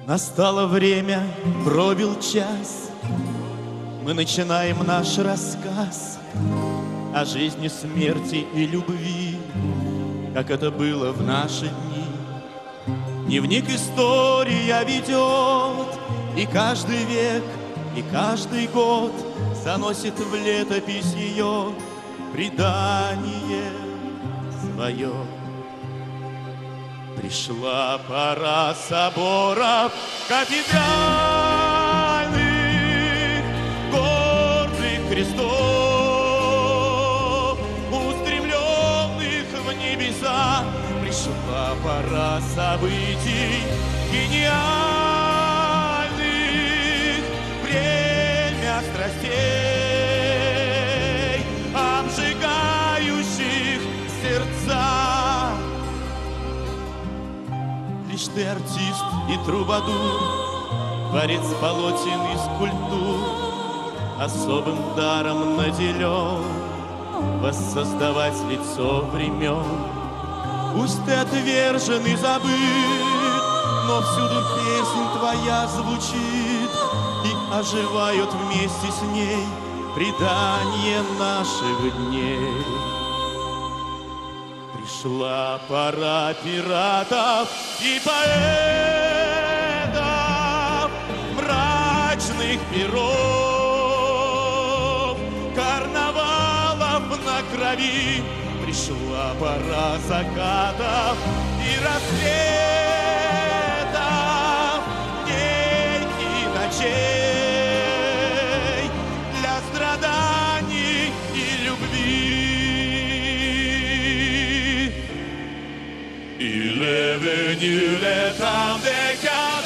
Настало время, пробил час, мы начинаем наш рассказ о жизни, смерти и любви, как это было в наши дни. Дневник история ведет, и каждый век, и каждый год заносит в летопись ее предание свое. Пришла пора соборов кафедральных, гордых крестов, устремленных в небеса. Пришла пора событий гениальных, время страстей, обжигающих сердца. Лишь ты артист и трубадур, творец полотен и скульптур, особым даром наделен воссоздавать лицо времен. Пусть ты отвержен и забыт, но всюду песнь твоя звучит, и оживают вместе с ней предания наших дней. Пришла пора пиратов и поэтов, мрачных перов, карнавалов на крови. Пришла пора закатов и рассветов, дней и ночей для страданий и любви. Il est venu le temps des